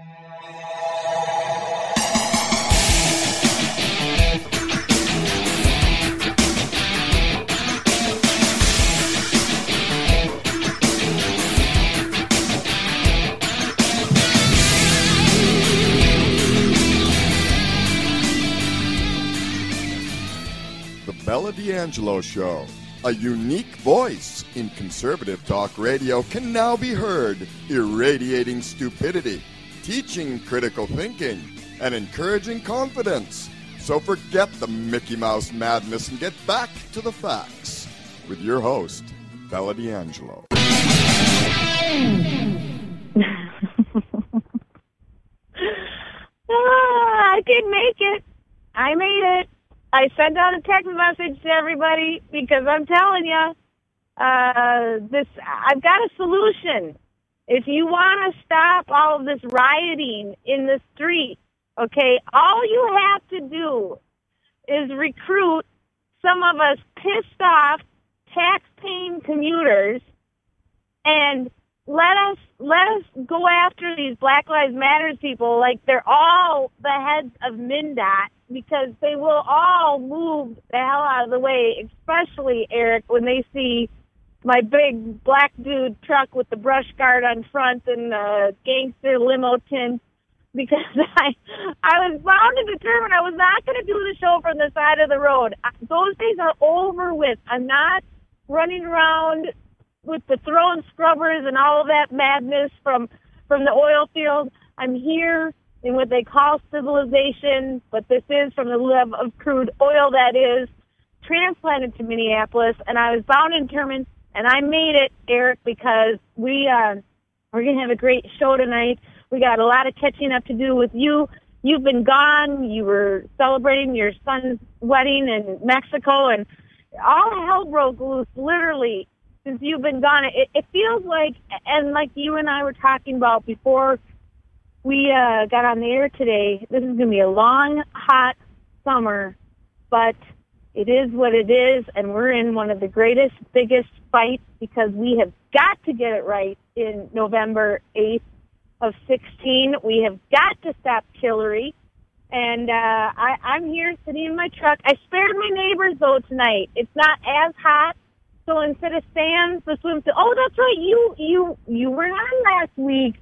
Bella D'Angelo Show. A unique voice in conservative talk radio can now be heard, irradiating stupidity, teaching critical thinking, and encouraging confidence. So forget the Mickey Mouse madness and get back to the facts with your host, Bella D'Angelo. I did make it. I made it. I sent out a text message to everybody because I'm telling you, I've got a solution. If you want to stop all of this rioting in the street, okay, all you have to do is recruit some of us pissed off, tax-paying commuters, and let us go after these Black Lives Matter people like they're all the heads of MnDOT, because they will all move the hell out of the way, especially, Eric, when they see my big black dude truck with the brush guard on front and gangster limo tint, because I was bound and determined I was not going to do the show from the side of the road. Those days are over with. I'm not running around with the throwing scrubbers and all of that madness from the oil field. I'm here in what they call civilization, but this is from the love of crude oil that is transplanted to Minneapolis, and I was bound and determined, and I made it, Eric, because we're going to have a great show tonight. We got a lot of catching up to do with you. You've been gone. You were celebrating your son's wedding in Mexico, and all hell broke loose, literally, since you've been gone. It feels like, and like you and I were talking about before we got on the air today, this is going to be a long, hot summer, but it is what it is, and we're in one of the greatest, biggest fights because we have got to get it right in November 8th of 16. We have got to stop Hillary, and I'm here sitting in my truck. I spared my neighbors, though, tonight. It's not as hot, so instead of Sam's, the swim... Oh, that's right, you were on last week.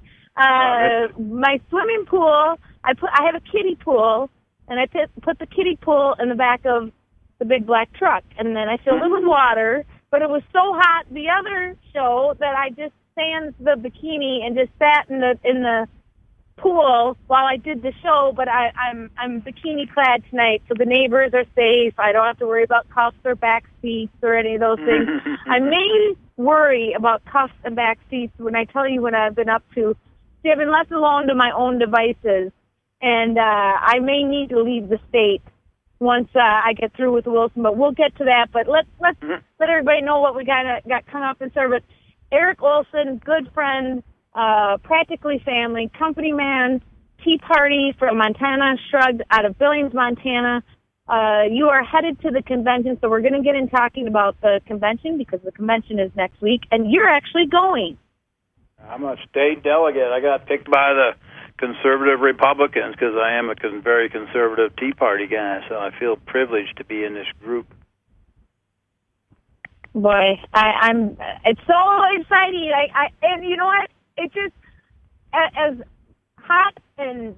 My swimming pool, I have a kiddie pool, and I put the kiddie pool in the back of the big black truck, and then I filled it with water, but it was so hot the other show that I just sans the bikini and just sat in the pool while I did the show, but I'm bikini clad tonight, so the neighbors are safe. I don't have to worry about cuffs or back seats or any of those things. I may worry about cuffs and back seats when I tell you what I've been up to. See, I've been left alone to my own devices, and I may need to leave the state once I get through with Wilson, but we'll get to that. But let's let everybody know what we got coming up in service. Eric Olson, good friend, practically family, company man, Tea Party from Montana Shrugged out of Billings, Montana. You are headed to the convention, so we're going to get in talking about the convention because the convention is next week, and you're actually going. I'm a state delegate. I got picked by the conservative Republicans because I am a very conservative Tea Party guy, so I feel privileged to be in this group. Boy, I'm. It's so exciting. And you know what? It just as hot and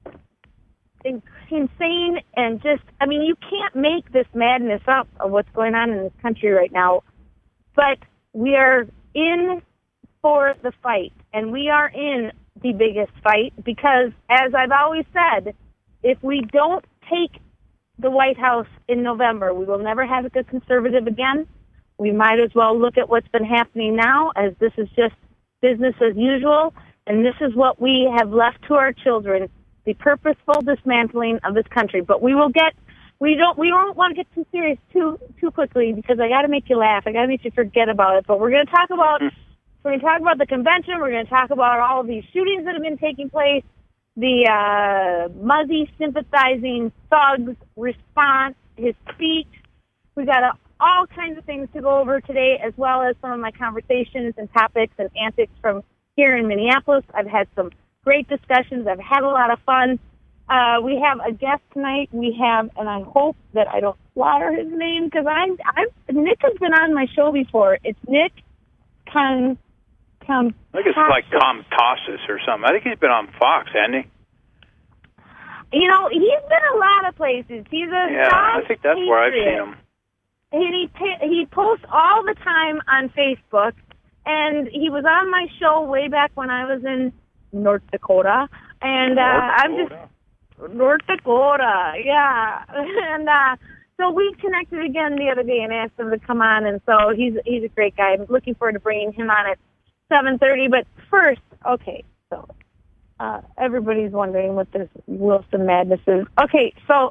insane and just. I mean, you can't make this madness up of what's going on in this country right now. But we are in for the fight, and we are in the biggest fight because, as I've always said, if we don't take the White House in November, we will never have a good conservative again. We might as well look at what's been happening now, as this is just business as usual, and this is what we have left to our children, the purposeful dismantling of this country. But we don't want to get too serious too quickly because I got to make you laugh. I got to make you forget about it. But we're going to talk about the convention. We're going to talk about all of these shootings that have been taking place, the Muzzy sympathizing thug's response, his speech. We got all kinds of things to go over today, as well as some of my conversations and topics and antics from here in Minneapolis. I've had some great discussions. I've had a lot of fun. We have a guest tonight. And I hope that I don't slaughter his name, because Nick has been on my show before. It's Nick I think it's like Tom Tossis or something. I think he's been on Fox, hasn't he? You know, he's been a lot of places. He's I think that's where I've seen him. He posts all the time on Facebook, and he was on my show way back when I was in North Dakota. And North Dakota, yeah. And so we connected again the other day and asked him to come on, and so he's a great guy. I'm looking forward to bringing him on at 7:30. But first, okay, so everybody's wondering what this Wilson madness is. Okay, so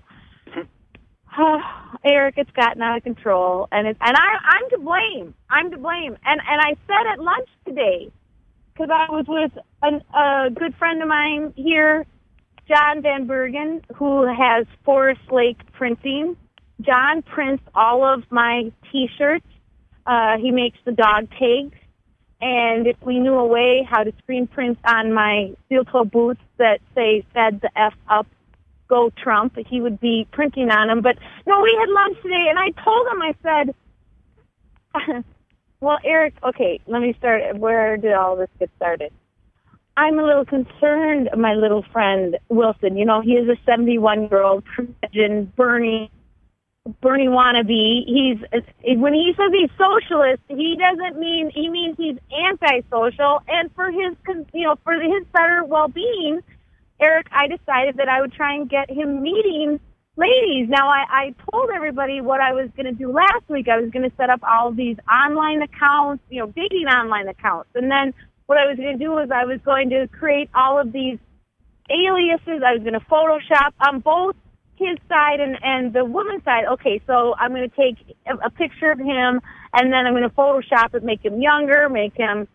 Eric, it's gotten out of control, and I'm to blame. I'm to blame. And I said at lunch today, because I was with a good friend of mine here, John Van Bergen, who has Forest Lake Printing. John prints all of my T-shirts. He makes the dog tags. And if we knew a way how to screen print on my steel-toe boots that say, "Fed the F up, go Trump," he would be printing on them. But no, we had lunch today, and I told him, I said, well, Eric, okay, let me start. Where did all this get started? I'm a little concerned, my little friend Wilson. You know, he is a 71-year-old curmudgeon, Bernie wannabe. When he says he's socialist, he means he's antisocial. And for his better well-being, Eric, I decided that I would try and get him meeting ladies. Now, I told everybody what I was going to do last week. I was going to set up all of these online accounts, dating online accounts. And then what I was going to do was I was going to create all of these aliases. I was going to Photoshop on both his side and the woman's side. Okay, so I'm going to take a picture of him, and then I'm going to Photoshop it, make him younger, make him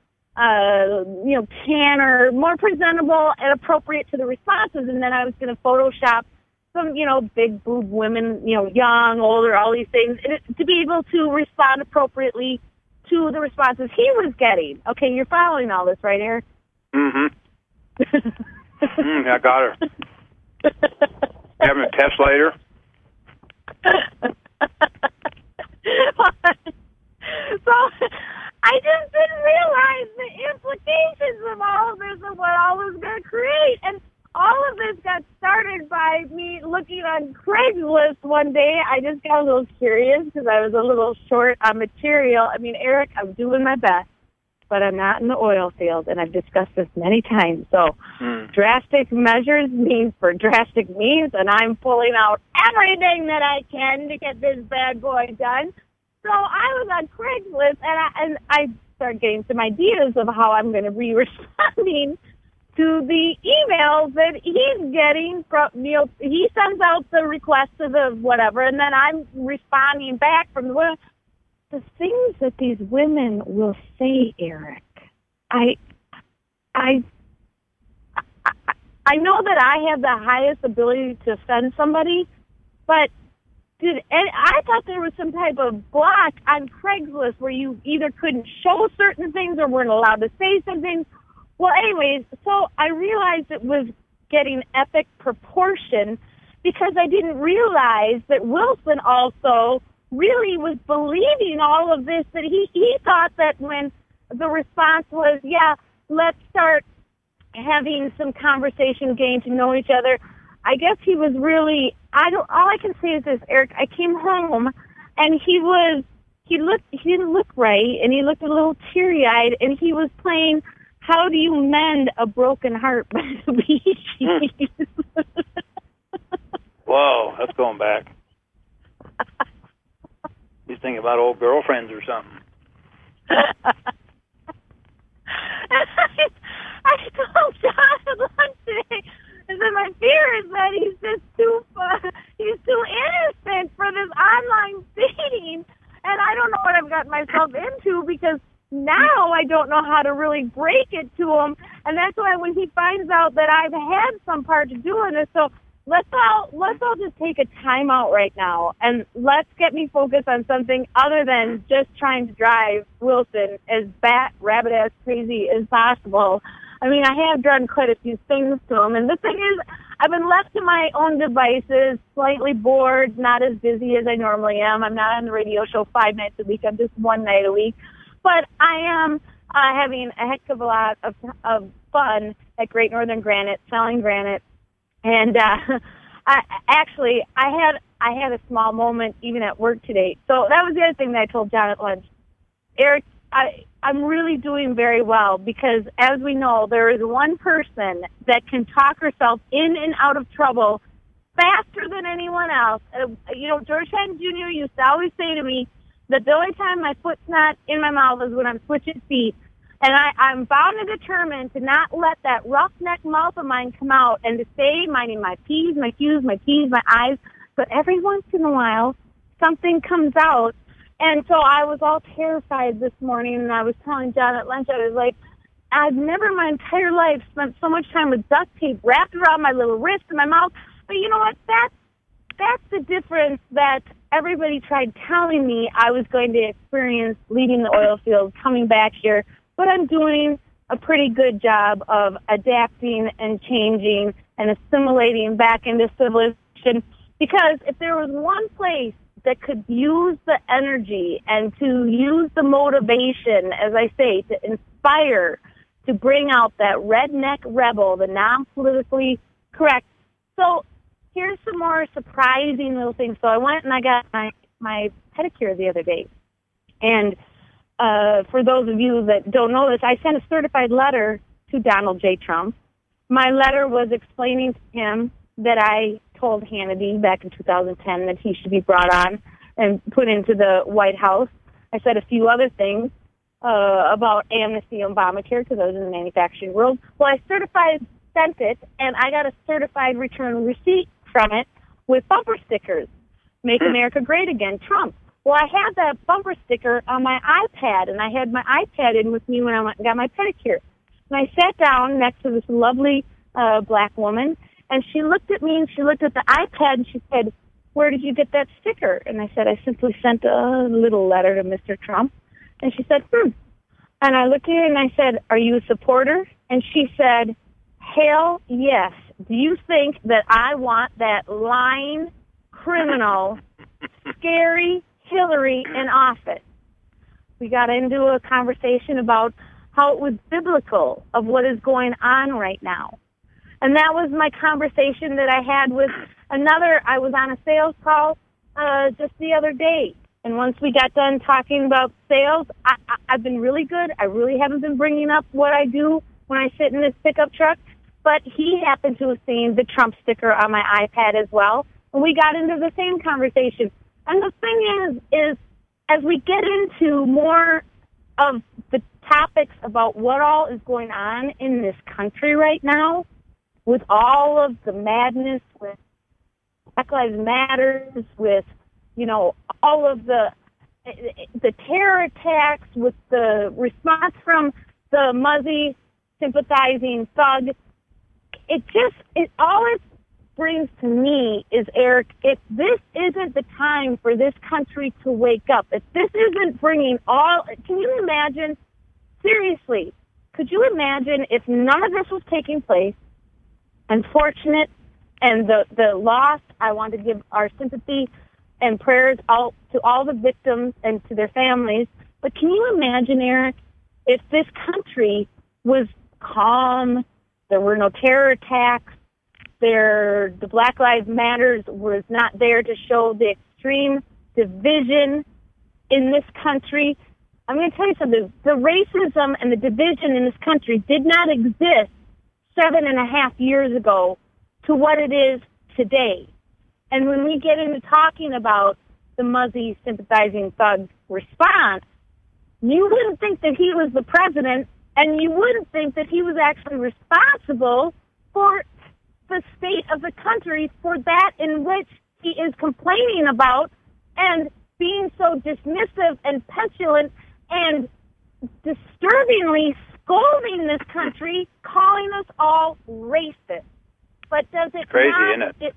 tanner, more presentable and appropriate to the responses. And then I was going to Photoshop some, big boob women, young, older, all these things, and to be able to respond appropriately to the responses he was getting. Okay, you're following all this, right, Eric? Mm-hmm. I got her. Having a test later? So I just didn't realize the implications of all of this and what all was going to create. And all of this got started by me looking on Craigslist one day. I just got a little curious because I was a little short on material. I mean, Eric, I'm doing my best, but I'm not in the oil field, and I've discussed this many times. So drastic measures means for drastic means, and I'm pulling out everything that I can to get this bad boy done. So I was on Craigslist, and I started getting some ideas of how I'm going to be responding to the emails that he's getting from, he sends out the request to the whatever, and then I'm responding back from the things that these women will say, Eric. I know that I have the highest ability to offend somebody, but I thought there was some type of block on Craigslist where you either couldn't show certain things or weren't allowed to say something. Well, anyways, so I realized it was getting epic proportion because I didn't realize that Wilson also really was believing all of this, that he thought that when the response was, yeah, let's start having some conversation, getting to know each other, I guess he was really, all I can say is this, Eric, I came home and he didn't look right, and he looked a little teary-eyed, and he was playing How Do You Mend a Broken Heart by the Bee Gees. Whoa, that's going back. He's thinking about old girlfriends or something. I told John at lunch today, I said my fear is that he's just too innocent for this online dating, and I don't know what I've gotten myself into because now I don't know how to really break it to him, and that's why when he finds out that I've had some part to do in this, so let's all just take a time out right now, and let's get me focused on something other than just trying to drive Wilson as rabbit-ass crazy as possible I mean, I have done quite a few things to him. And the thing is, I've been left to my own devices, slightly bored, not as busy as I normally am. I'm not on the radio show 5 nights a week. I'm just 1 night a week. But I am having a heck of a lot of fun at Great Northern Granite, selling granite. And I had a small moment even at work today. So that was the other thing that I told John at lunch. Eric, I'm really doing very well because, as we know, there is one person that can talk herself in and out of trouble faster than anyone else. George Henn Jr. used to always say to me that the only time my foot's not in my mouth is when I'm switching feet. And I'm bound and determined to not let that roughneck mouth of mine come out and to stay minding my P's, my Q's, my T's, my I's. But every once in a while, something comes out. And so I was all terrified this morning, and I was telling John at lunch, I was like, I've never in my entire life spent so much time with duct tape wrapped around my little wrist and my mouth. But you know what? That's the difference that everybody tried telling me I was going to experience leaving the oil field, coming back here. But I'm doing a pretty good job of adapting and changing and assimilating back into civilization. Because if there was one place that could use the energy and to use the motivation, as I say, to inspire, to bring out that redneck rebel, the non-politically correct. So here's some more surprising little things. So I went and I got my pedicure the other day. And for those of you that don't know this, I sent a certified letter to Donald J. Trump. My letter was explaining to him that I told Hannity back in 2010 that he should be brought on and put into the White House. I said a few other things about amnesty and Obamacare because I was in the manufacturing world. Well, I sent it, and I got a certified return receipt from it with bumper stickers. Make America Great Again, Trump. Well, I had that bumper sticker on my iPad, and I had my iPad in with me when I went and got my pedicure. And I sat down next to this lovely black woman, and she looked at me, and she looked at the iPad, and she said, "Where did you get that sticker?" And I said, "I simply sent a little letter to Mr. Trump." And she said, And I looked at her, and I said, "Are you a supporter?" And she said, "Hell yes. Do you think that I want that lying, criminal, scary Hillary in office?" We got into a conversation about how it was biblical of what is going on right now. And that was my conversation that I had with I was on a sales call just the other day. And once we got done talking about sales, I've been really good. I really haven't been bringing up what I do when I sit in this pickup truck. But he happened to have seen the Trump sticker on my iPad as well. And we got into the same conversation. And the thing is as we get into more of the topics about what all is going on in this country right now, with all of the madness, with Black Lives Matter, with, all of the terror attacks, with the response from the Muzzy sympathizing thug, all it brings to me is, Eric, if this isn't the time for this country to wake up, if this isn't bringing can you imagine, seriously, could you imagine if none of this was taking place? Unfortunate, and the loss, I want to give our sympathy and prayers out to all the victims and to their families. But can you imagine, Eric, if this country was calm, there were no terror attacks, the Black Lives Matter was not there to show the extreme division in this country? I'm going to tell you something. The racism and the division in this country did not exist 7.5 years ago to what it is today. And when we get into talking about the Muzzy sympathizing thug response, you wouldn't think that he was the president, and you wouldn't think that he was actually responsible for the state of the country, for that in which he is complaining about and being so dismissive and petulant and disturbingly scolding this country, calling us all racist. But does it crazy, not, isn't it?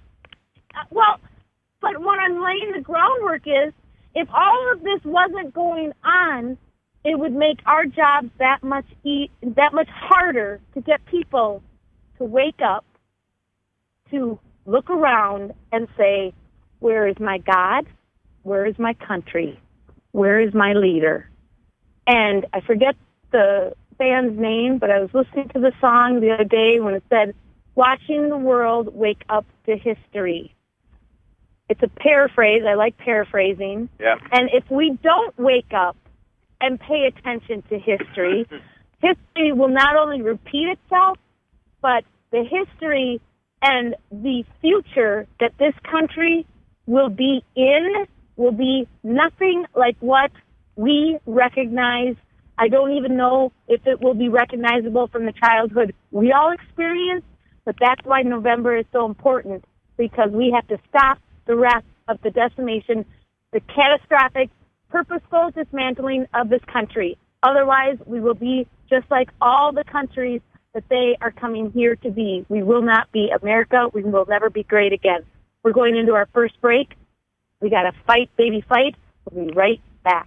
But what I'm laying the groundwork is, if all of this wasn't going on, it would make our jobs that much harder to get people to wake up, to look around and say, where is my God? Where is my country? Where is my leader? And I forget the band's name, but I was listening to the song the other day when it said, watching the world wake up to history. It's a paraphrase. I like paraphrasing. Yeah. And if we don't wake up and pay attention to history, history will not only repeat itself, but the history and the future that this country will be in will be nothing like what we recognize. I don't even know if it will be recognizable from the childhood we all experienced, but that's why November is so important, because we have to stop the rest of the decimation, the catastrophic, purposeful dismantling of this country. Otherwise, we will be just like all the countries that they are coming here to be. We will not be America. We will never be great again. We're going into our first break. We got to fight, baby, fight. We'll be right back.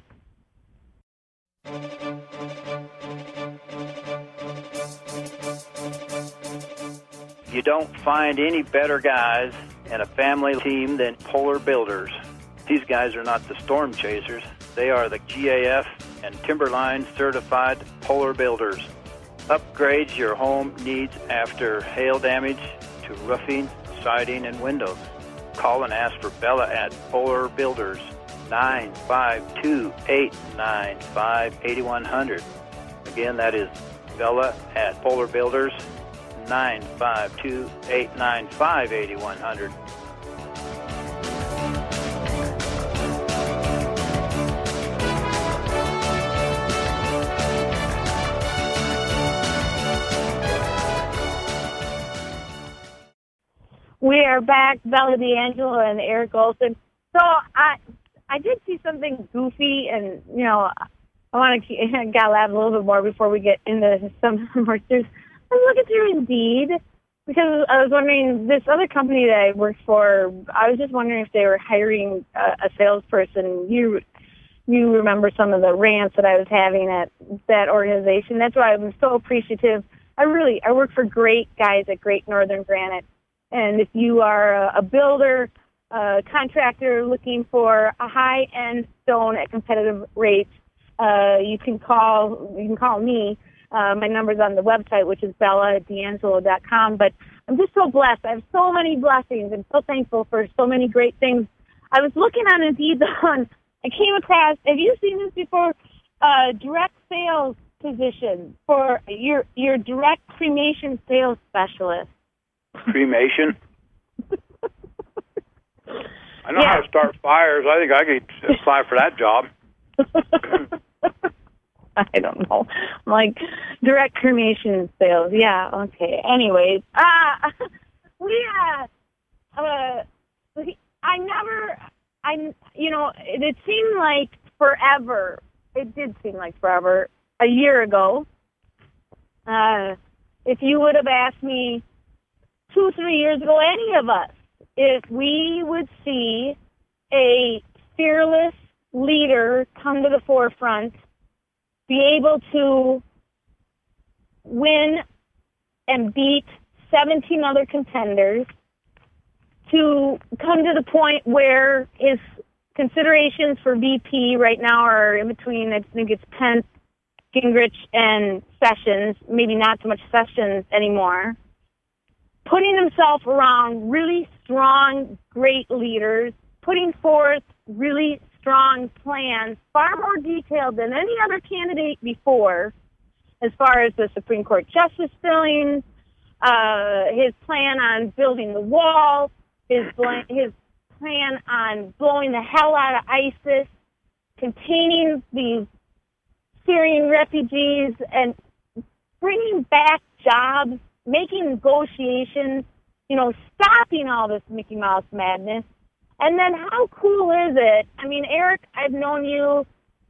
You don't find any better guys in a family team than Polar Builders. These guys are not the storm chasers. They are the GAF and Timberline certified Polar Builders. Upgrade your home needs after hail damage to roofing, siding, and windows. Call and ask for Bella at Polar Builders, 952-895-8100. Again, that is Bella at Polar Builders, 952-895-8100. We are back, Bella D'Angelo and Eric Olson. So I did see something goofy, and I want to gotta laugh a little bit more before we get into some more serious. I was looking through Indeed because I was wondering, this other company that I worked for, I was just wondering if they were hiring a salesperson. You remember some of the rants that I was having at that organization. That's why I'm so appreciative. I work for great guys at Great Northern Granite. And if you are a builder, a contractor looking for a high-end stone at competitive rates, you can call me. My number's on the website, which is BellaD'Angelo.com. But I'm just so blessed. I have so many blessings. I'm so thankful for so many great things. I was looking on Indeed, and I came across, have you seen this before? Direct sales position for your direct cremation sales specialist. Cremation? I know how to start fires. I think I could apply for that job. I don't know. Like, direct cremation sales. Yeah, okay. Anyways, it seemed like forever. It did seem like forever. A year ago, if you would have asked me 2-3 years ago, any of us, if we would see a fearless leader come to the forefront, be able to win and beat 17 other contenders, to come to the point where his considerations for VP right now are in between, I think it's Pence, Gingrich, and Sessions, maybe not so much Sessions anymore, putting himself around really strong, great leaders, putting forth really strong plans, far more detailed than any other candidate before, as far as the Supreme Court justice filling, his plan on building the wall, his plan on blowing the hell out of ISIS, containing these Syrian refugees, and bringing back jobs, making negotiations, stopping all this Mickey Mouse madness. And then how cool is it? I mean, Eric, I've known you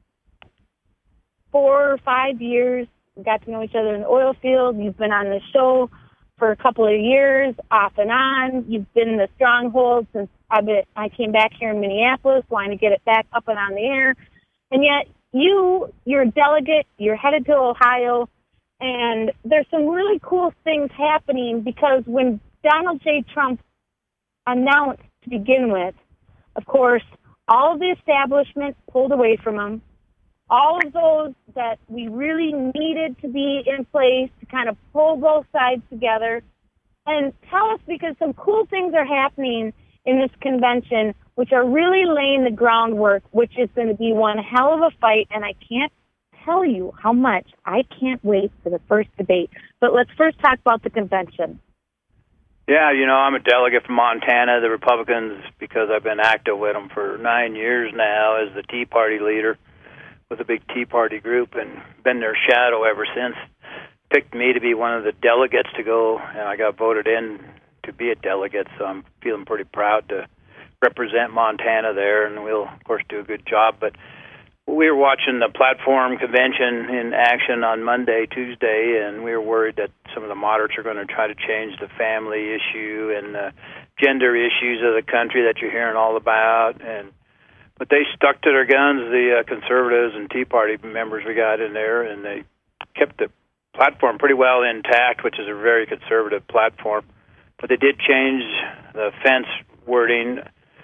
4 or 5 years. We got to know each other in the oil field. You've been on the show for a couple of years, off and on. You've been in the stronghold since I came back here in Minneapolis, wanting to get it back up and on the air. And yet you're a delegate, you're headed to Ohio, and there's some really cool things happening because when Donald J. Trump announced to begin with, of course, all of the establishment pulled away from him. All of those that we really needed to be in place to kind of pull both sides together and tell us, because some cool things are happening in this convention, which are really laying the groundwork, which is going to be one hell of a fight, and I can't tell you how much I can't wait for the first debate. But let's first talk about the convention. Yeah, I'm a delegate from Montana, the Republicans, because I've been active with them for 9 years now as the Tea Party leader with a big Tea Party group, and been their shadow ever since. Picked me to be one of the delegates to go, and I got voted in to be a delegate, so I'm feeling pretty proud to represent Montana there, and we'll, of course, do a good job. But we were watching the platform convention in action on Monday, Tuesday, and we were worried that some of the moderates are going to try to change the family issue and the gender issues of the country that you're hearing all about. But they stuck to their guns, the conservatives and Tea Party members we got in there, and they kept the platform pretty well intact, which is a very conservative platform. But they did change the fence wording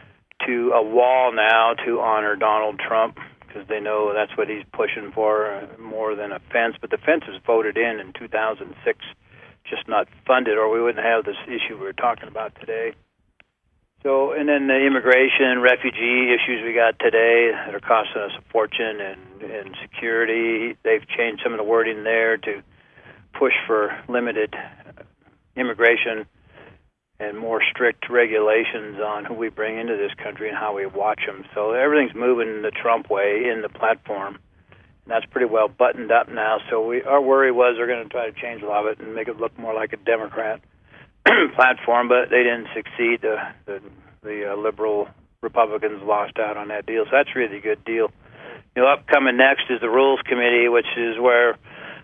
to a wall now to honor Donald Trump, because they know that's what he's pushing for more than a fence. But the fence was voted in 2006, just not funded, or we wouldn't have this issue we're talking about today. So, and then the immigration, refugee issues we got today that are costing us a fortune, and security, they've changed some of the wording there to push for limited immigration and more strict regulations on who we bring into this country and how we watch them. So everything's moving the Trump way in the platform. And that's pretty well buttoned up now. So our worry was they're going to try to change a lot of it and make it look more like a Democrat platform, but they didn't succeed. The liberal Republicans lost out on that deal. So that's really a good deal. Upcoming next is the Rules Committee, which is where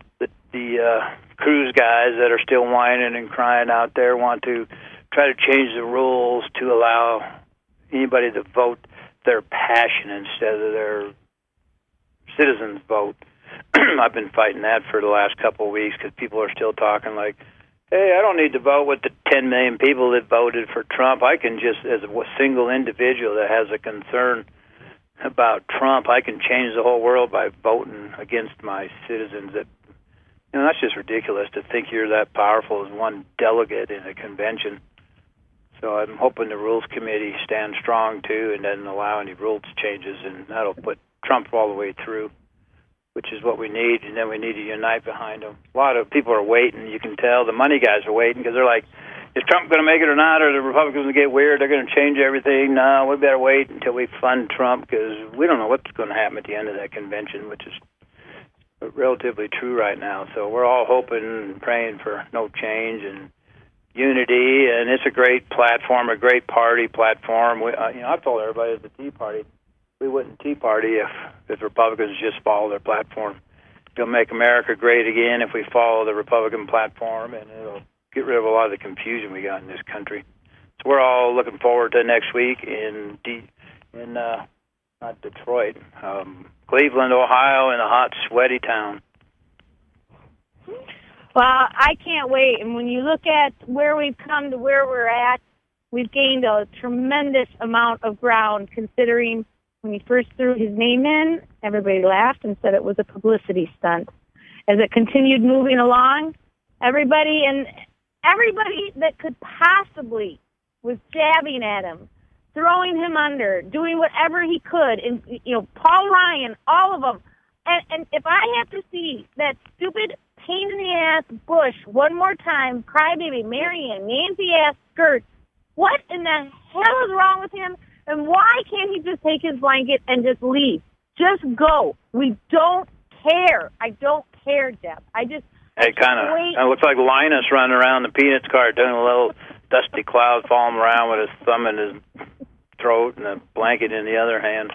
the Cruz guys that are still whining and crying out there want to try to change the rules to allow anybody to vote their passion instead of their citizens' vote. I've been fighting that for the last couple of weeks because people are still talking like, hey, I don't need to vote with the 10 million people that voted for Trump. I can just, as a single individual that has a concern about Trump, I can change the whole world by voting against my citizens. That's just ridiculous to think you're that powerful as one delegate in a convention. So I'm hoping the Rules Committee stands strong, too, and doesn't allow any rules changes, and that'll put Trump all the way through, which is what we need, and then we need to unite behind him. A lot of people are waiting. You can tell the money guys are waiting because they're like, is Trump going to make it or not, or the Republicans going to get weird? They're going to change everything? No, we better wait until we fund Trump because we don't know what's going to happen at the end of that convention, which is relatively true right now. So we're all hoping and praying for no change and unity, and it's a great platform, a great party platform. I've told everybody at the Tea Party, we wouldn't Tea Party if Republicans just follow their platform. It'll make America great again if we follow the Republican platform, and it'll get rid of a lot of the confusion we got in this country. So we're all looking forward to next week in not Detroit, Cleveland, Ohio, in a hot, sweaty town. Well, I can't wait. And when you look at where we've come to where we're at, we've gained a tremendous amount of ground, considering when he first threw his name in, everybody laughed and said it was a publicity stunt. As it continued moving along, everybody that could possibly was jabbing at him, throwing him under, doing whatever he could, and Paul Ryan, all of them. And if I have to see that stupid pain in the ass Bush one more time, crybaby Marion, Nancy ass skirt, what in the hell is wrong with him? And why can't he just take his blanket and just leave? Just go. We don't care. I don't care, Jeff. It kind of looks like Linus running around the Peanuts cartoon, a little dusty cloud following around with his thumb in his throat and a blanket in the other hand.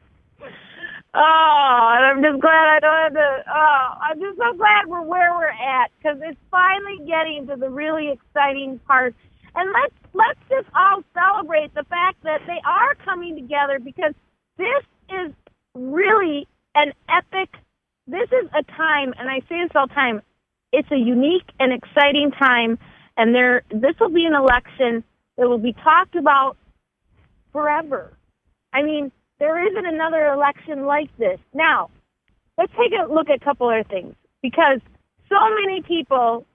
Oh, and I'm just glad I don't have to. Oh, I'm just so glad we're where we're at, because it's finally getting to the really exciting part. And let's just all celebrate the fact that they are coming together, because this is really an epic, this is a time, and I say this all the time, it's a unique and exciting time, and this will be an election that will be talked about forever. I mean, there isn't another election like this. Now, let's take a look at a couple other things, because so many people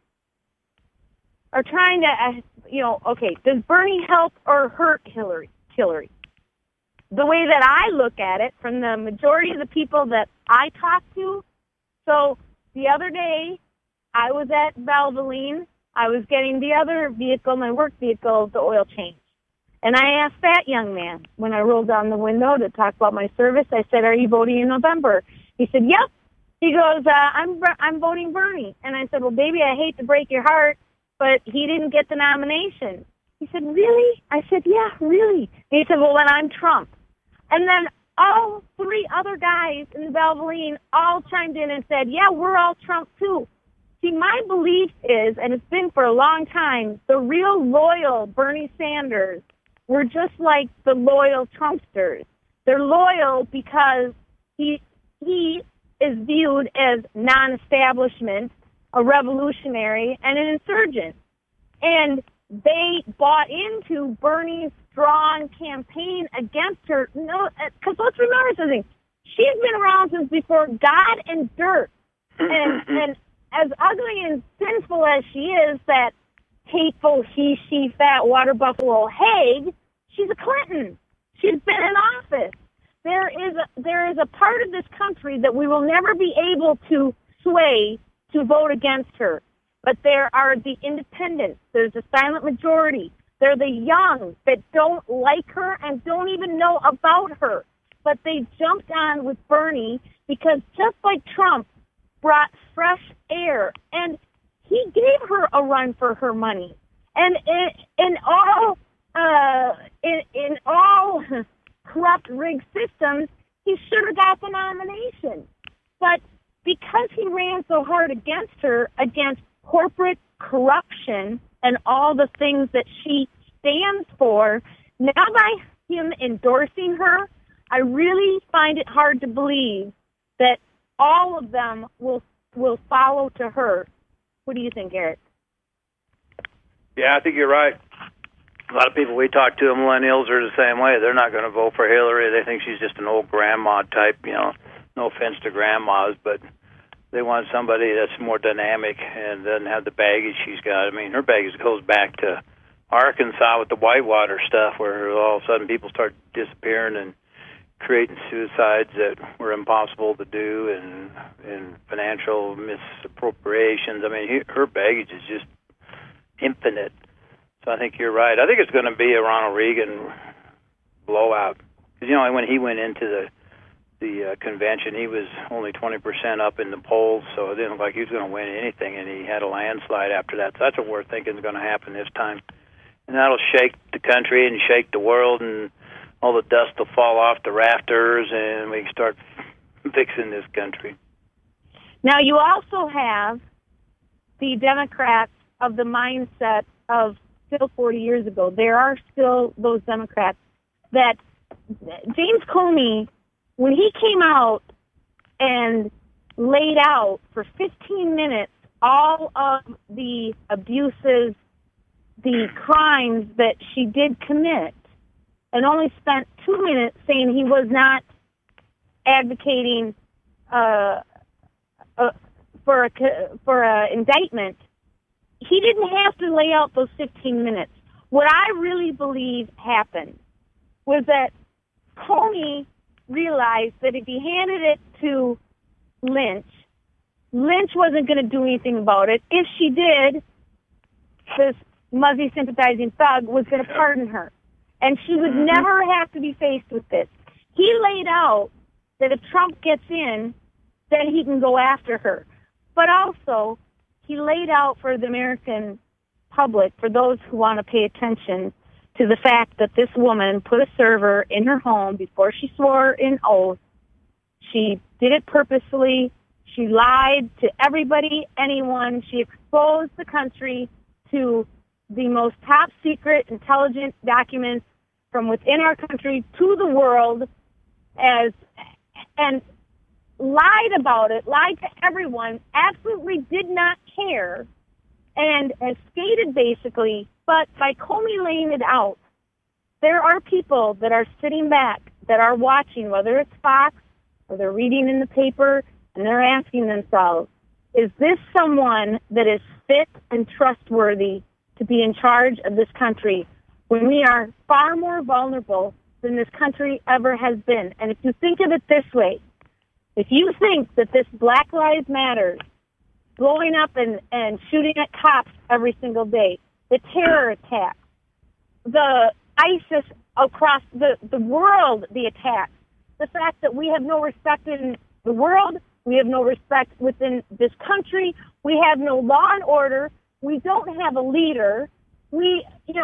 are trying to, okay, does Bernie help or hurt Hillary? The way that I look at it, from the majority of the people that I talk to, so the other day, I was at Valvoline. I was getting the other vehicle, my work vehicle, the oil change. And I asked that young man, when I rolled down the window to talk about my service, I said, "Are you voting in November?" He said, "Yep." He goes, I'm voting Bernie. And I said, "Well, baby, I hate to break your heart, but he didn't get the nomination." He said, "Really?" I said, "Yeah, really." And he said, "Well, then I'm Trump." And then all three other guys in the Valvoline all chimed in and said, "Yeah, we're all Trump too." See, my belief is, and it's been for a long time, the real loyal Bernie Sanders were just like the loyal Trumpsters. They're loyal because he is viewed as non-establishment, a revolutionary, and an insurgent. And they bought into Bernie's strong campaign against her. No, because let's remember something. She's been around since before God and dirt. And as ugly and sinful as she is, that hateful he, she, fat water buffalo Haig, she's a Clinton. She's been in office. There is a part of this country that we will never be able to sway to vote against her. But there are the independents. There's a silent majority. They're the young that don't like her and don't even know about her. But they jumped on with Bernie because just like Trump brought fresh air, and he gave her a run for her money. And in all corrupt, rigged systems, he should have got the nomination. But because he ran so hard against her, against corporate corruption and all the things that she stands for, now by him endorsing her, I really find it hard to believe that all of them will follow to her. What do you think, Eric? Yeah, I think you're right. A lot of people we talk to, millennials, are the same way. They're not going to vote for Hillary. They think she's just an old grandma type, No offense to grandmas, but they want somebody that's more dynamic and doesn't have the baggage she's got. I mean, her baggage goes back to Arkansas with the Whitewater stuff, where all of a sudden people start disappearing and creating suicides that were impossible to do, and financial misappropriations. I mean, her baggage is just infinite. So I think you're right. I think it's going to be a Ronald Reagan blowout. Because, when he went into the convention, he was only 20% up in the polls, so it didn't look like he was going to win anything, and he had a landslide after that. So that's what we're thinking is going to happen this time. And that'll shake the country and shake the world, and all the dust will fall off the rafters, and we can start fixing this country. Now, you also have the Democrats of the mindset of still 40 years ago. There are still those Democrats that James Comey, when he came out and laid out for 15 minutes all of the abuses, the crimes that she did commit, and only spent 2 minutes saying he was not advocating for a indictment, he didn't have to lay out those 15 minutes. What I really believe happened was that Comey realized that if he handed it to Lynch wasn't going to do anything about it. If she did, this Muzzy sympathizing thug was going to pardon her. And she would never have to be faced with this. He laid out that if Trump gets in, then he can go after her. But also, he laid out for the American public, for those who want to pay attention, to the fact that this woman put a server in her home before she swore an oath. She did it purposefully. She lied to everybody, anyone. She exposed the country to the most top secret intelligence documents from within our country to the world, and lied about it, lied to everyone, absolutely did not care, and has skated basically. But by Comey laying it out, there are people that are sitting back, that are watching, whether it's Fox or they're reading in the paper, and they're asking themselves, is this someone that is fit and trustworthy to be in charge of this country when we are far more vulnerable than this country ever has been? And if you think of it this way, if you think that this Black Lives Matter, blowing up and shooting at cops every single day, the terror attacks, the ISIS across the world, the attacks, the fact that we have no respect in the world, we have no respect within this country, we have no law and order, we don't have a leader, we're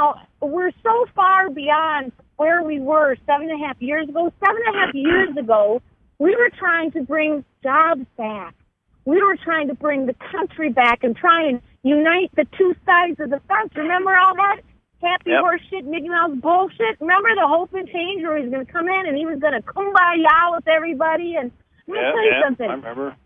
so far beyond where we were 7.5 years ago. 7.5 years ago, we were trying to bring jobs back. We were trying to bring the country back and try and unite the two sides of the fence. Remember all that happy horse shit, Mickey Mouse bullshit? Remember the hope and change where he was going to come in and he was going to kumbaya with everybody? And let me tell you something. I remember.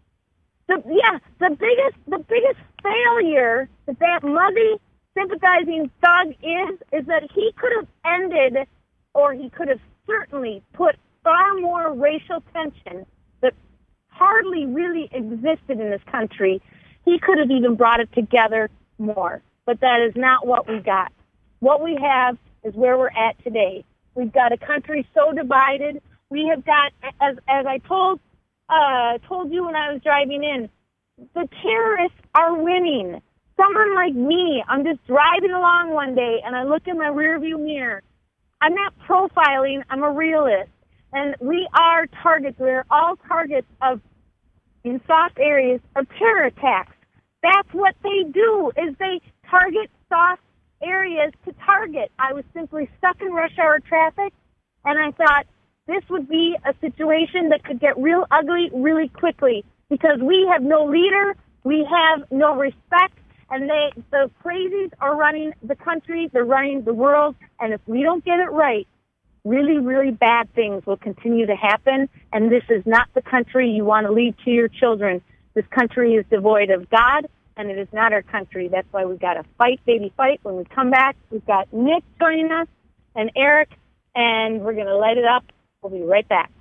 The biggest failure that muzzy, sympathizing thug is that he could have ended, or he could have certainly put far more racial tension that hardly really existed in this country. He could have even brought it together more. But that is not what we got. What we have is where we're at today. We've got a country so divided. We have got, as I told you when I was driving in, the terrorists are winning. Someone like me, I'm just driving along one day and I look in my rearview mirror. I'm not profiling, I'm a realist. And we are targets, we're all targets of, in soft areas, of terror attacks. That's what they do, is they target soft areas to target. I was simply stuck in rush hour traffic, and I thought this would be a situation that could get real ugly really quickly because we have no leader, we have no respect, and the crazies are running the country, they're running the world, and if we don't get it right, really, really bad things will continue to happen, and this is not the country you want to leave to your children. This country is devoid of God, and it is not our country. That's why we've got to fight, baby, fight. When we come back, we've got Nick joining us and Eric, and we're going to light it up. We'll be right back.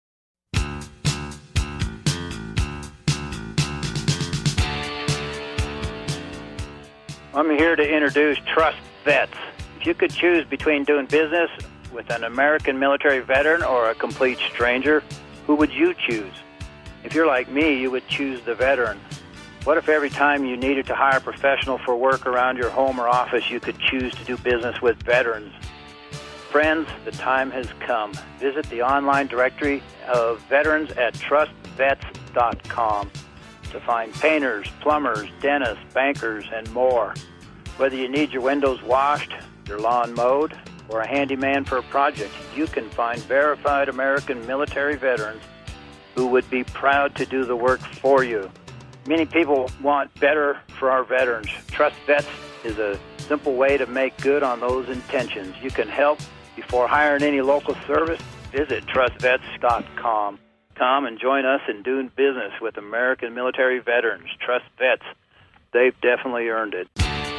I'm here to introduce Trust Vets. If you could choose between doing business with an American military veteran or a complete stranger, who would you choose? If you're like me, you would choose the veteran. What if every time you needed to hire a professional for work around your home or office, you could choose to do business with veterans? Friends, the time has come. Visit the online directory of veterans at trustvets.com to find painters, plumbers, dentists, bankers, and more. Whether you need your windows washed, your lawn mowed, or a handyman for a project, you can find verified American military veterans who would be proud to do the work for you. Many people want better for our veterans. Trust Vets is a simple way to make good on those intentions. You can help before hiring any local service. Visit trustvets.com. Come and join us in doing business with American military veterans. Trust Vets. They've definitely earned it.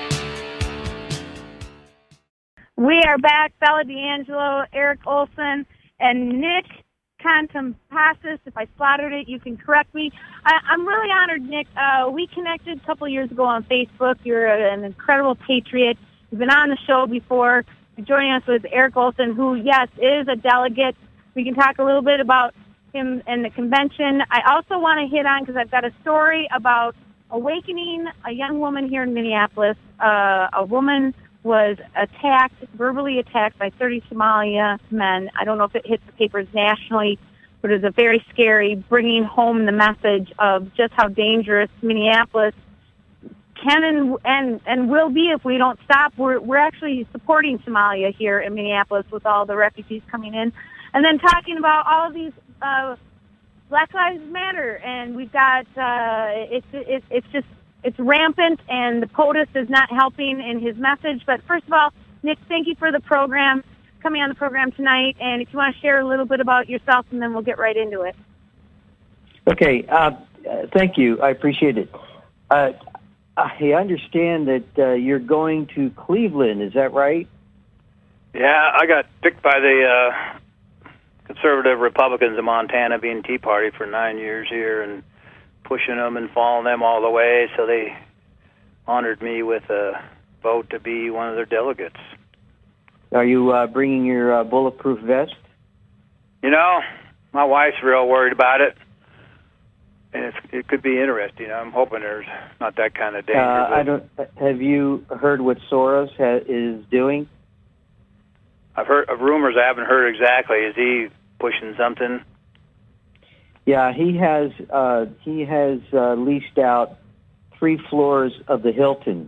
We are back. Bella D'Angelo, Eric Olson, and Nick Contampassis. If I slaughtered it, you can correct me. I'm really honored, Nick. We connected a couple years ago on Facebook. You're an incredible patriot. You've been on the show before. You're joining us with Eric Olson, who, yes, is a delegate. We can talk a little bit about him and the convention. I also want to hit on, because I've got a story about awakening a young woman here in Minneapolis. A woman was verbally attacked by 30 Somalia men. I don't know if it hits the papers nationally, but it was a very scary, bringing home the message of just how dangerous Minneapolis can and will be if we don't stop. We're actually supporting Somalia here in Minneapolis with all the refugees coming in. And then talking about all of these Black Lives Matter, and we've got it's rampant, and the POTUS is not helping in his message. But first of all, Nick, thank you for the program, coming on the program tonight. And if you want to share a little bit about yourself, and then we'll get right into it. Okay, thank you. I appreciate it. I understand that you're going to Cleveland. Is that right? Yeah, I got picked by the conservative Republicans in Montana, being Tea Party for 9 years here, and pushing them and following them all the way. So they honored me with a vote to be one of their delegates. Are you bringing your bulletproof vest? You know, my wife's real worried about it, and it could be interesting. I'm hoping there's not that kind of danger. Have you heard what Soros is doing? I've heard of rumors. I haven't heard exactly. Is he pushing something? Yeah, he has leased out 3 floors of the Hilton,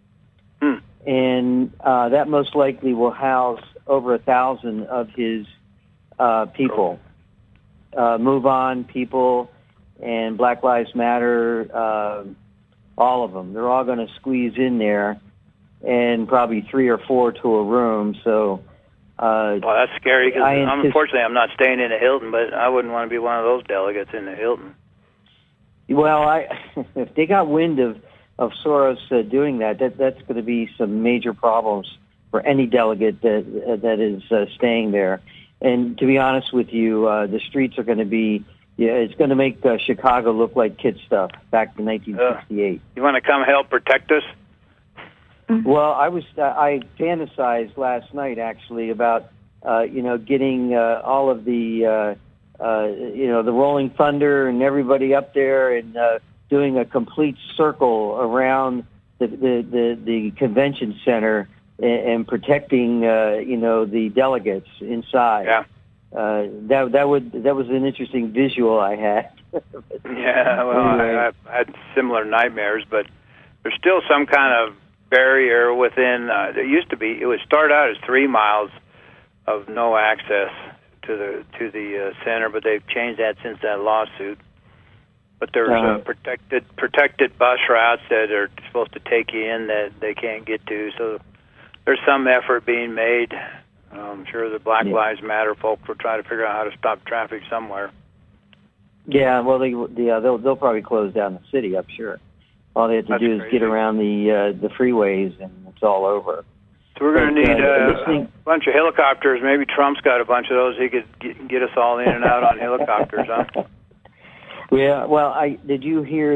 and that most likely will house over 1,000 of his people, Move On people, and Black Lives Matter. All of them. They're all going to squeeze in there, and probably 3 or 4 to a room. So. Well, that's scary because unfortunately I'm not staying in the Hilton, but I wouldn't want to be one of those delegates in the Hilton. Well, if they got wind of Soros doing that's going to be some major problems for any delegate that is staying there. And to be honest with you, the streets are going to be, it's going to make Chicago look like kid stuff back in 1968. You want to come help protect us? Well, I fantasized last night actually about getting all of the the Rolling Thunder and everybody up there and doing a complete circle around the convention center and protecting the delegates inside. Yeah. That was an interesting visual I had. Yeah, well, anyway. I had similar nightmares, but there's still some kind of barrier within. There used to be. It would start out as 3 miles of no access to the center, but they've changed that since that lawsuit. But there's protected bus routes that are supposed to take you in that they can't get to. So there's some effort being made. I'm sure the Black Lives Matter folk will try to figure out how to stop traffic somewhere. Yeah, well, they'll probably close down the city, I'm sure. All they have to do is get around the freeways, and it's all over. So we're going to need a bunch of helicopters. Maybe Trump's got a bunch of those. He could get us all in and out on helicopters, huh? Yeah. Well, did you hear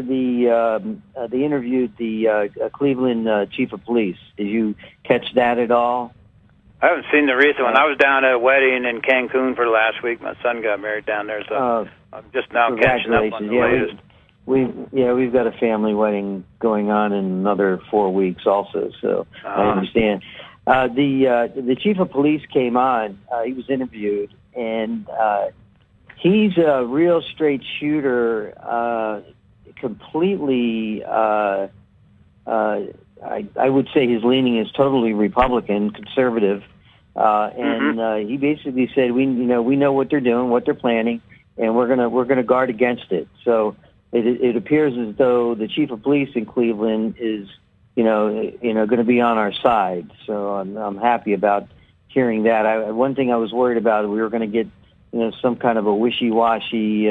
they interviewed the Cleveland chief of police? Did you catch that at all? I haven't seen the recent one. I was down at a wedding in Cancun for last week. My son got married down there, so I'm just now catching up on the latest. We've got a family wedding going on in another 4 weeks also, so I understand. The chief of police came on. He was interviewed, and he's a real straight shooter, completely, I would say his leaning is totally Republican, conservative, and he basically said, we know what they're doing, what they're planning, and we're gonna guard against it. So it appears as though the chief of police in Cleveland is, going to be on our side. So I'm happy about hearing that. One thing I was worried about, we were going to get, some kind of a wishy-washy,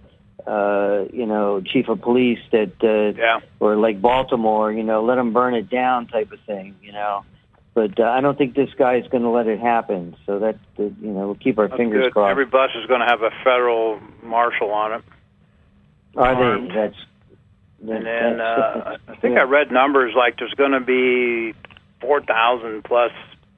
chief of police that, or like Baltimore, let them burn it down type of thing, But I don't think this guy is going to let it happen. So that, we'll keep our fingers crossed. Every bus is going to have a federal marshal on it. Are they? And then I think I read numbers like there's going to be 4,000 plus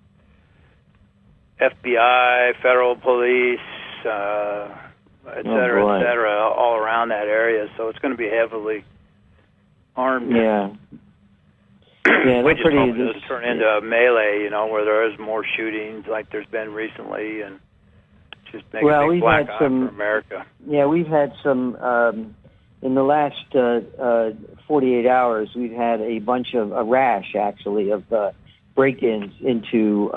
FBI, federal police, et cetera, all around that area. So it's going to be heavily armed. Yeah. Yeah, we just hope it doesn't turn into a melee, where there is more shootings like there's been recently, and just make a big black eye for America. Yeah, we've had some. In the last 48 hours, we've had a rash, actually, of break-ins into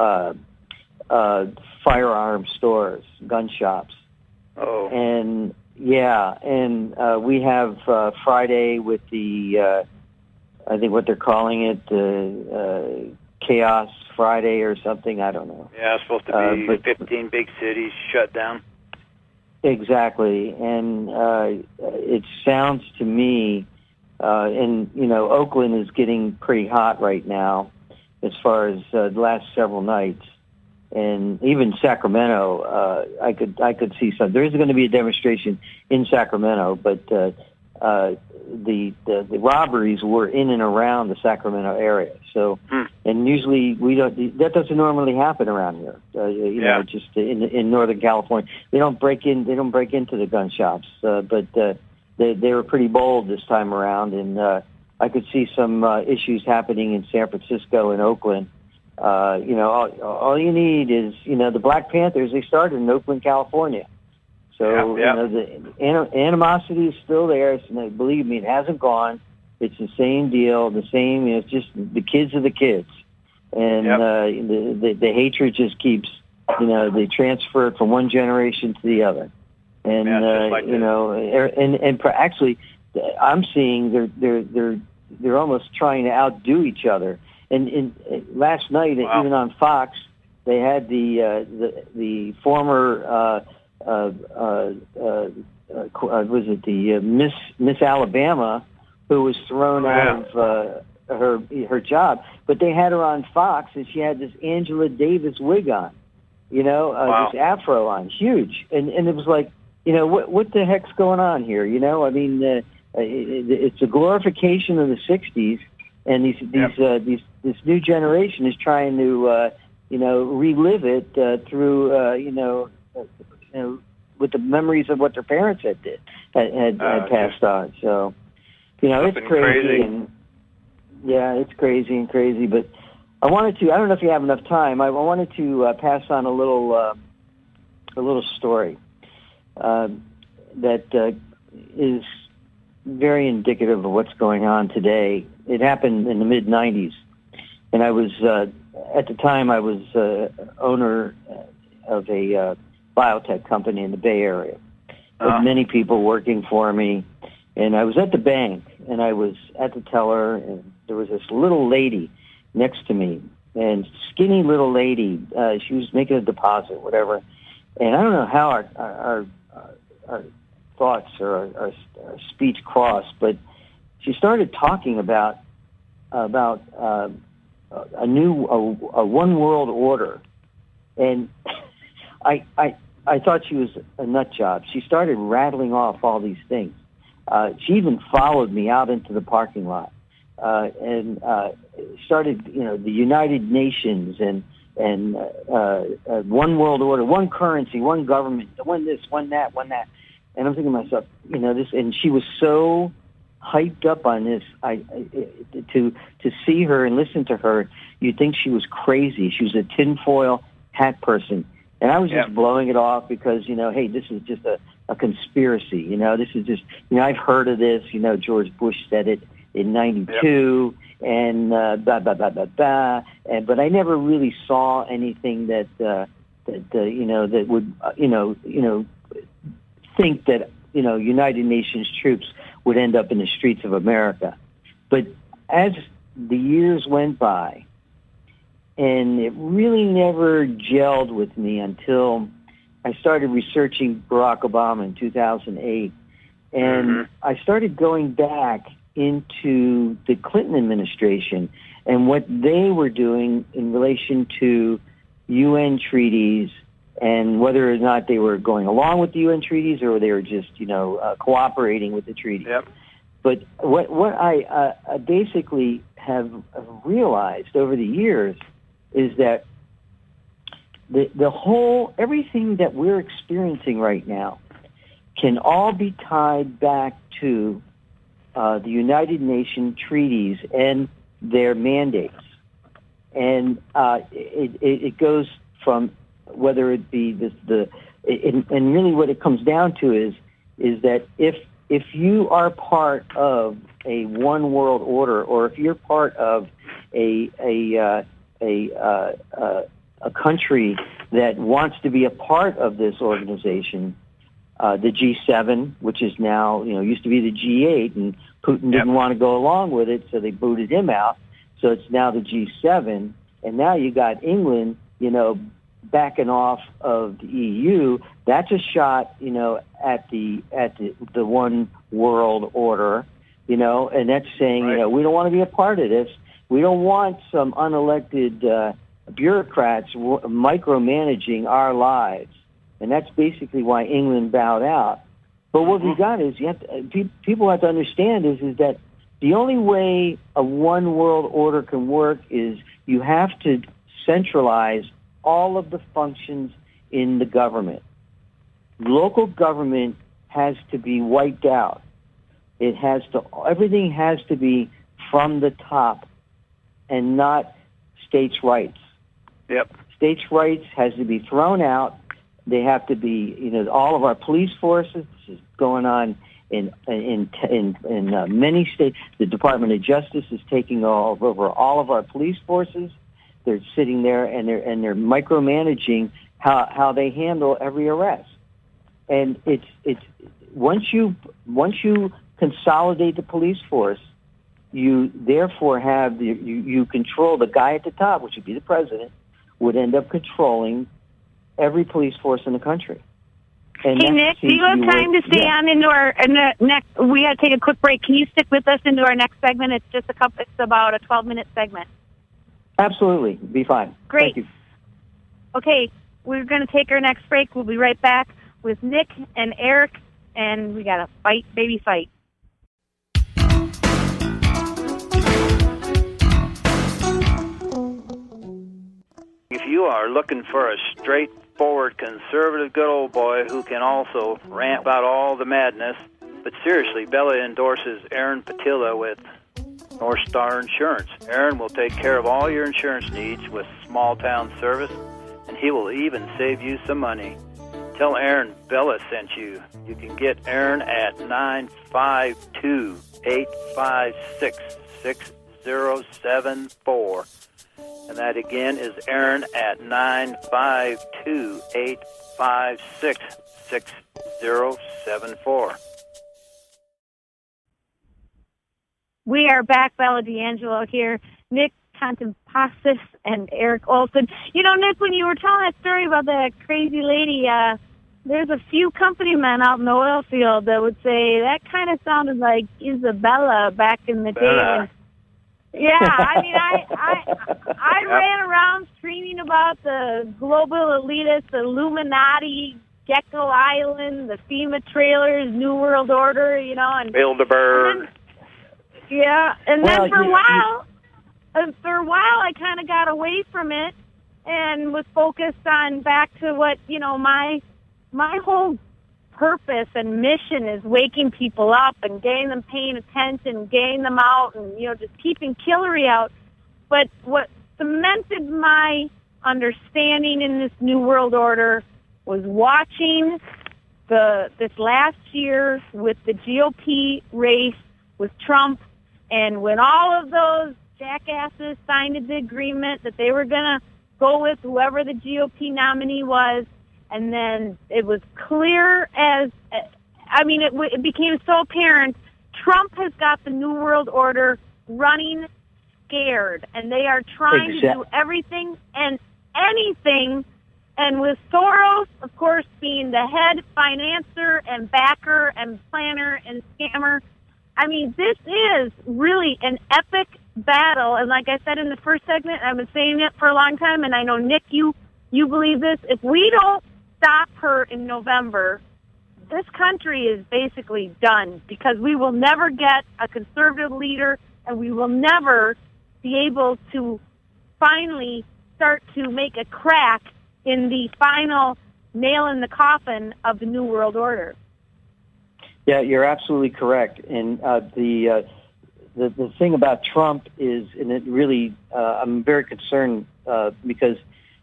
firearm stores, gun shops. Oh. And, we have Friday with the, I think what they're calling it, Chaos Friday or something, I don't know. Yeah, it's supposed to be 15 big cities shut down. Exactly, and it sounds to me, and Oakland is getting pretty hot right now, as far as the last several nights, and even Sacramento. I could see some. There is going to be a demonstration in Sacramento, but the robberies were in and around the Sacramento area. So, and usually that doesn't normally happen around here. Just in Northern California, they don't break into the gun shops. But they were pretty bold this time around, and I could see some issues happening in San Francisco and Oakland. All you need is the Black Panthers. They started in Oakland, California. So, the animosity is still there. So, believe me, it hasn't gone. It's the same deal, the same, it's just the kids are the kids. And the hatred just keeps, they transfer it from one generation to the other. And, actually, I'm seeing they're almost trying to outdo each other. And last night, even on Fox, they had the former... was it the Miss Alabama, who was thrown out of her job, but they had her on Fox, and she had this Angela Davis wig on, this afro on, huge, and it was like, what the heck's going on here? It's a glorification of the '60s, and this new generation is trying to relive it through with the memories of what their parents had passed on. So, it's crazy. And it's crazy and crazy. But I wanted to, I don't know if you have enough time, I wanted to pass on a little story that is very indicative of what's going on today. It happened in the mid-'90s. And I was, at the time, I was owner of a biotech company in the Bay Area. With many people working for me. And I was at the bank, and I was at the teller, and there was this little lady next to me, and skinny little lady. She was making a deposit, whatever. And I don't know how our thoughts or our speech crossed, but she started talking about a one world order. And I thought she was a nut job. She started rattling off all these things. She even followed me out into the parking lot and started, the United Nations and one world order, one currency, one government, one this, one that, one that. And I'm thinking to myself, this, and she was so hyped up on this. To see her and listen to her, you'd think she was crazy. She was a tinfoil hat person. And I was just blowing it off because, hey, this is just a conspiracy. This is just, I've heard of this. George Bush said it in '92, and blah, blah, blah, blah, blah. But I never really saw anything that that would, think that, United Nations troops would end up in the streets of America. But as the years went by, and it really never gelled with me until I started researching Barack Obama in 2008. And I started going back into the Clinton administration and what they were doing in relation to UN treaties and whether or not they were going along with the UN treaties or they were just, cooperating with the treaties. But what I basically have realized over the years is that the whole, everything that we're experiencing right now can all be tied back to the United Nations treaties and their mandates. And it goes from whether it be and really what it comes down to is that if you are part of a one world order, or if you're part of a country that wants to be a part of this organization, the G7, which is now, used to be the G8, and Putin didn't want to go along with it, so they booted him out. So it's now the G7, and now you got England, backing off of the EU, that's a shot, at the one world order, and that's saying, Right. we don't want to be a part of this. We don't want some unelected bureaucrats micromanaging our lives, and that's basically why England bowed out. But what we got is people have to understand is that the only way a one world order can work is you have to centralize all of the functions in the government. Local government has to be wiped out. Everything has to be from the top and not states' rights. Yep. States' rights has to be thrown out. They have to be, all of our police forces. This is going on in many states. The Department of Justice is taking over all of our police forces. They're sitting there and they're micromanaging how they handle every arrest. And it's once you consolidate the police force, you therefore have you control the guy at the top, which would be the president, would end up controlling every police force in the country. And hey, Nick, do you have time to stay on into our next? We got to take a quick break. Can you stick with us into our next segment? It's just it's about a 12-minute segment. Absolutely. Be fine. Great. Thank you. Okay, we're going to take our next break. We'll be right back with Nick and Eric, and we got to fight, baby, fight. If you are looking for a straightforward, conservative good old boy who can also ramp out all the madness, but seriously, Bella endorses Aaron Patilla with North Star Insurance. Aaron will take care of all your insurance needs with small town service, and he will even save you some money. Tell Aaron Bella sent you. You can get Aaron at 952-856-6074. And that again is Aaron at 952-856-6074. We are back, Bella D'Angelo here, Nick Contemposis and Eric Olson. Nick, when you were telling that story about that crazy lady, there's a few company men out in the oil field that would say that kind of sounded like Isabella back in the day. Yeah, I mean, I ran around screaming about the global elitists, the Illuminati, Gecko Island, the FEMA trailers, New World Order, and Bilderberg. And then for a while, I kind of got away from it and was focused on back to what my whole purpose and mission is waking people up and getting them paying attention, getting them out, and just keeping Hillary out. But what cemented my understanding in this New World Order was watching this last year with the GOP race with Trump, and when all of those jackasses signed the agreement that they were going to go with whoever the GOP nominee was. And then it was clear it became so apparent Trump has got the New World Order running scared, and they are trying to do everything and anything. And with Soros, of course, being the head financer and backer and planner and scammer, I mean, this is really an epic battle. And like I said in the first segment, I've been saying it for a long time, and I know, Nick, you believe this. If we don't stop her in November, this country is basically done, because we will never get a conservative leader, and we will never be able to finally start to make a crack in the final nail in the coffin of the New World Order. Yeah, you're absolutely correct. And the thing about Trump is, and it really, I'm very concerned because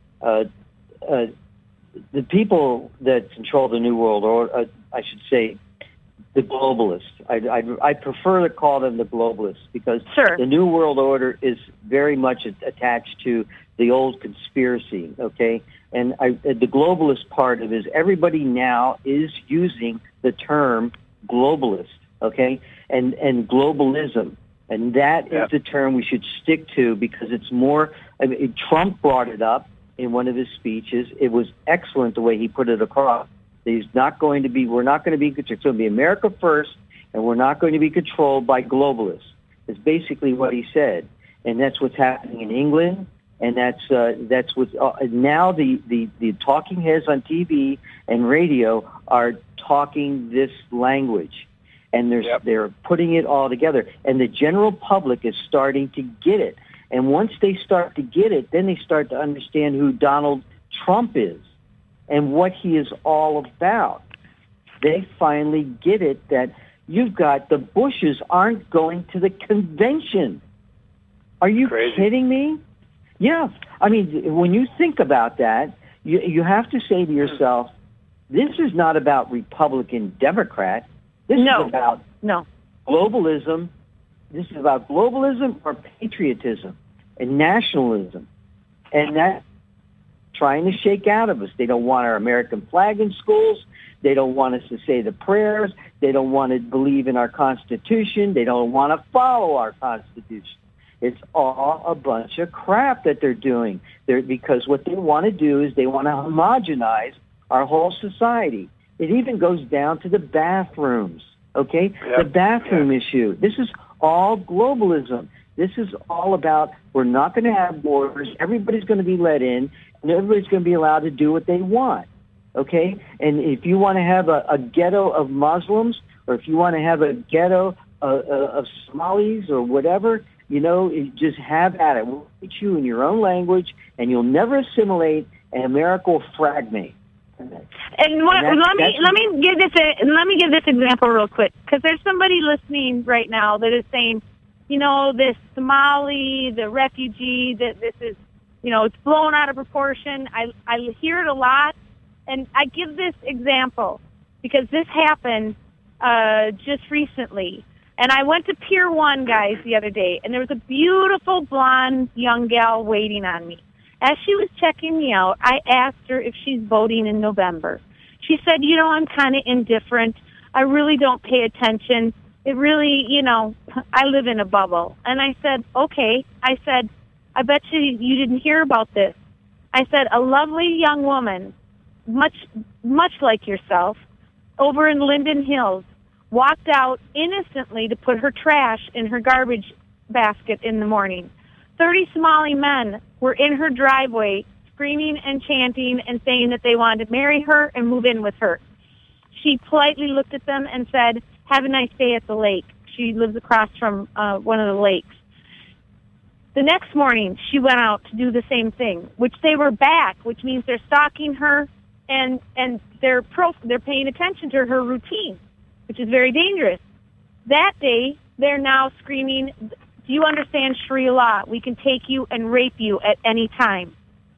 the people that control the New World Order, I should say, the globalists. I prefer to call them the globalists, because the New World Order is very much attached to the old conspiracy, okay? And the globalist part of it is everybody now is using the term globalist, okay? And globalism. And that is the term we should stick to, because it's more, Trump brought it up, in one of his speeches. It was excellent the way he put it across. We're not going to be, it's going to be America first, and we're not going to be controlled by globalists. It's basically what he said. And that's what's happening in England. And that's what's now the talking heads on TV and radio are talking this language, and they're putting it all together. And the general public is starting to get it. And once they start to get it, then they start to understand who Donald Trump is and what he is all about. They finally get it that you've got the Bushes aren't going to the convention. Are you kidding me? Yeah. I mean, when you think about that, you have to say to yourself, this is not about Republican, Democrat. This is about globalism. This is about globalism or patriotism and nationalism. And that's trying to shake out of us. They don't want our American flag in schools. They don't want us to say the prayers. They don't want to believe in our Constitution. They don't want to follow our Constitution. It's all a bunch of crap that they're doing. Because what they want to do is they want to homogenize our whole society. It even goes down to the bathrooms, okay? Yep. The bathroom issue. This is all globalism. This is all about we're not going to have borders. Everybody's going to be let in, and everybody's going to be allowed to do what they want, okay? And if you want to have a ghetto of Muslims, or if you want to have a ghetto of Somalis or whatever, just have at it. We'll teach you in your own language, and you'll never assimilate, and America will fragment. Let me give this example real quick, because there's somebody listening right now that is saying, this Somali, the refugee, that this is, it's blown out of proportion. I hear it a lot, and I give this example because this happened just recently. And I went to Pier 1, guys, the other day, and there was a beautiful blonde young gal waiting on me. As she was checking me out, I asked her if she's voting in November. She said, I'm kind of indifferent. I really don't pay attention. It really, I live in a bubble. And I said, okay. I said, I bet you didn't hear about this. I said, a lovely young woman, much like yourself, over in Linden Hills, walked out innocently to put her trash in her garbage basket in the morning. 30 Somali men were in her driveway screaming and chanting and saying that they wanted to marry her and move in with her. She politely looked at them and said, have a nice day at the lake. She lives across from one of the lakes. The next morning, she went out to do the same thing, which they were back, which means they're stalking her and they're paying attention to her routine, which is very dangerous. That day, they're now screaming, do you understand Sharia law? We can take you and rape you at any time.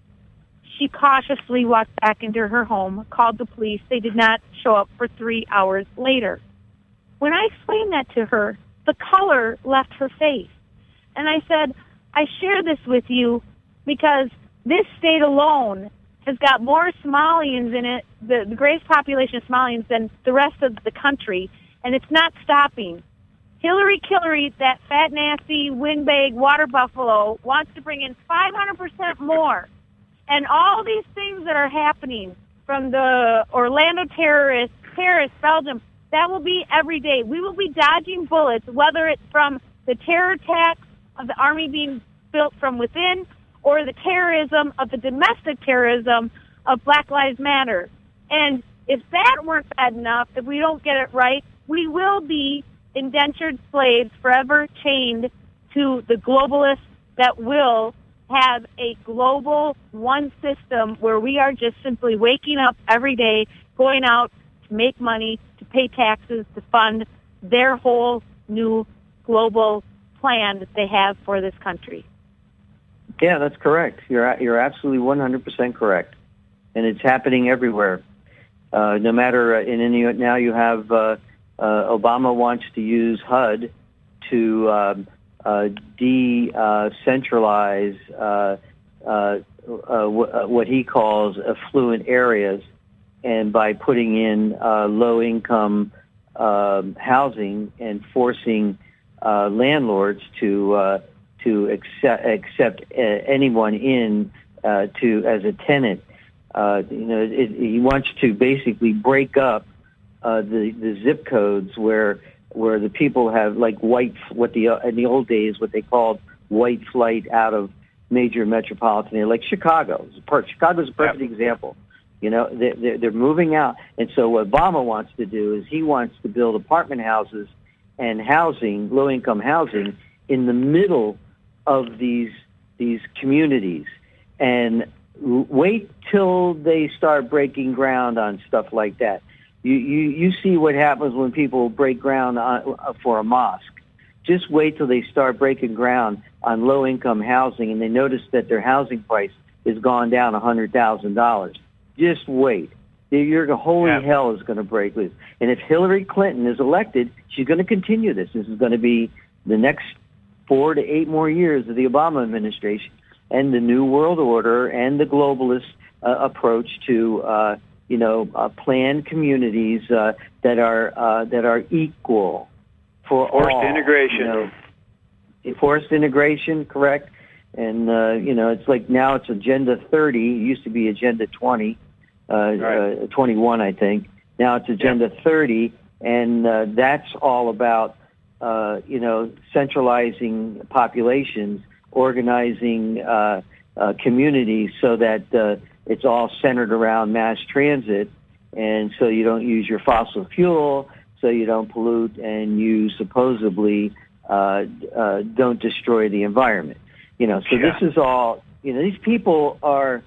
She cautiously walked back into her home, called the police. They did not show up for 3 hours later. When I explained that to her, the color left her face. And I said, I share this with you because this state alone has got more Somalians in it, the greatest population of Somalians than the rest of the country, and it's not stopping. Hillary, that fat, nasty, windbag, water buffalo, wants to bring in 500% more. And all these things that are happening from the Orlando terrorists, Paris, Belgium, that will be every day. We will be dodging bullets, whether it's from the terror attacks of the army being built from within or the terrorism of the domestic terrorism of Black Lives Matter. And if that weren't bad enough, if we don't get it right, we will be indentured slaves forever chained to the globalists that will have a global one system where we are just simply waking up every day, going out to make money, to pay taxes, to fund their whole new global plan that they have for this country. Yeah, that's correct. You're absolutely 100% correct. And it's happening everywhere. No matter now you have Obama wants to use HUD to decentralize what he calls affluent areas, and by putting in low-income housing and forcing landlords to accept anyone in as a tenant. He wants to basically break up the zip codes where the people have like in the old days what they called white flight out of major metropolitan areas, like Chicago. Chicago's a perfect example. They're moving out, and so what Obama wants to do is he wants to build apartment houses and housing, low-income housing, in the middle of these communities, and wait till they start breaking ground on stuff like that. You see what happens when people break ground for a mosque. Just wait till they start breaking ground on low-income housing, and they notice that their housing price has gone down $100,000. Just wait. Holy hell is going to break loose. And if Hillary Clinton is elected, she's going to continue this. This is going to be the next 4 to 8 more years of the Obama administration and the New World Order and the globalist approach to, planned communities that are equal for forced all. Integration. Forced integration, correct. And, it's like now it's Agenda 30. It used to be Agenda 20. 21, I think. Now it's Agenda 30, and that's all about, centralizing populations, organizing communities so that it's all centered around mass transit, and so you don't use your fossil fuel, so you don't pollute, and you supposedly don't destroy the environment. This is all, these people are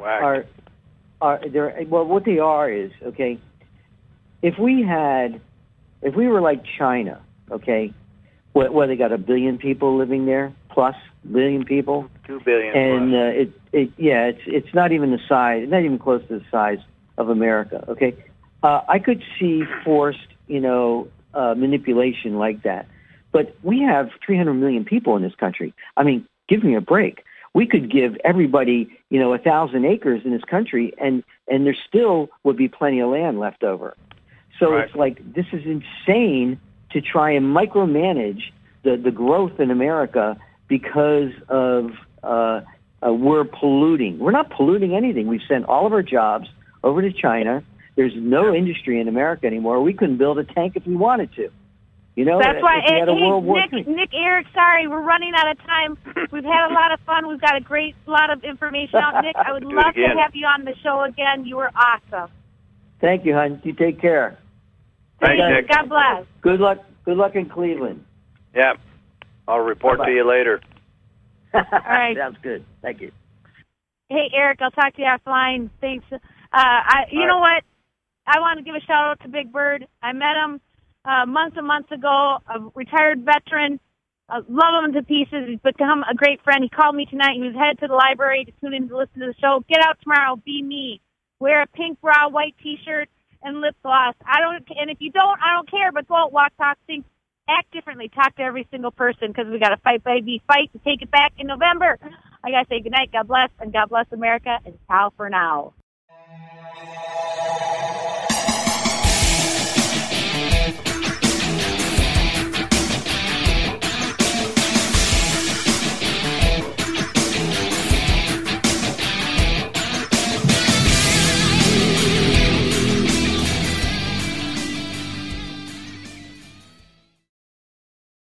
what they are is, okay, if we were like China, okay, where they got 1 billion people living there, plus 1 billion people. 2 billion. And it's not even the size, not even close to the size of America, okay? I could see forced, manipulation like that. But we have 300 million people in this country. I mean, give me a break. We could give everybody, 1,000 acres in this country, and there still would be plenty of land left over. So It's like, this is insane to try and micromanage the growth in America because of we're polluting. We're not polluting anything. We've sent all of our jobs over to China. There's no industry in America anymore. We couldn't build a tank if we wanted to. That's why, Nick, Eric, sorry, we're running out of time. We've had a lot of fun. We've got a lot of information out. Nick, I would love to have you on the show again. You were awesome. Thank you, hon. You take care. Thanks, Nick. God bless. Good luck in Cleveland. Yeah. I'll report to you later. All right. Sounds good. Thank you. Hey, Eric, I'll talk to you offline. Thanks. You know what? I want to give a shout-out to Big Bird. I met him months and months ago, a retired veteran. I love him to pieces. He's become a great friend. He called me tonight. He was headed to the library to tune in to listen to the show. Get out tomorrow. Be me. Wear a pink bra, white T-shirt, and lip gloss. And if you don't, I don't care, but go out, walk, talk, think, act differently. Talk to every single person because we got to fight, baby, fight to take it back in November. I got to say goodnight, God bless, and God bless America, and ciao for now.